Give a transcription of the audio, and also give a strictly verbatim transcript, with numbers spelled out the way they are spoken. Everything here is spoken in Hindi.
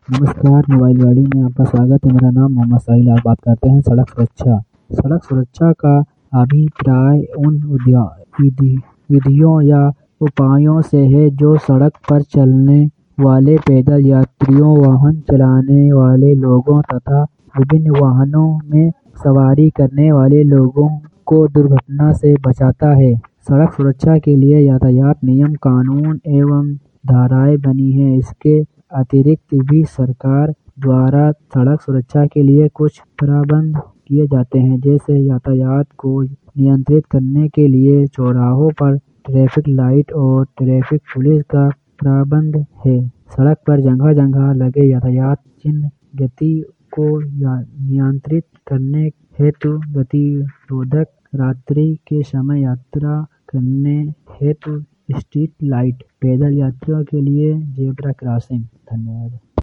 नमस्कार, मोबाइल गाड़ी में आपका स्वागत है। मेरा नाम मोहम्मद साहिल। आज बात करते हैं सड़क सुरक्षा। सड़क सुरक्षा का अभिप्राय उन उद्या विधि विधियों या उपायों से है जो सड़क पर चलने वाले पैदल यात्रियों, वाहन चलाने वाले लोगों तथा विभिन्न वाहनों में सवारी करने वाले लोगों को दुर्घटना से बचाता है। सड़क सुरक्षा के लिए यातायात नियम, कानून एवं धाराएँ बनी हैं। इसके अतिरिक्त भी सरकार द्वारा सड़क सुरक्षा के लिए कुछ प्रबंध किए जाते हैं, जैसे यातायात को नियंत्रित करने के लिए चौराहों पर ट्रैफिक लाइट और ट्रैफिक पुलिस का प्रबंध है। सड़क पर जगह-जगह लगे यातायात चिन्ह गति को नियंत्रित करने हेतु गतिरोधक, रात्रि के समय यात्रा करने हेतु स्ट्रीट लाइट, पैदल यात्रियों के लिए ज़ेब्रा क्रॉसिंग। धन्यवाद।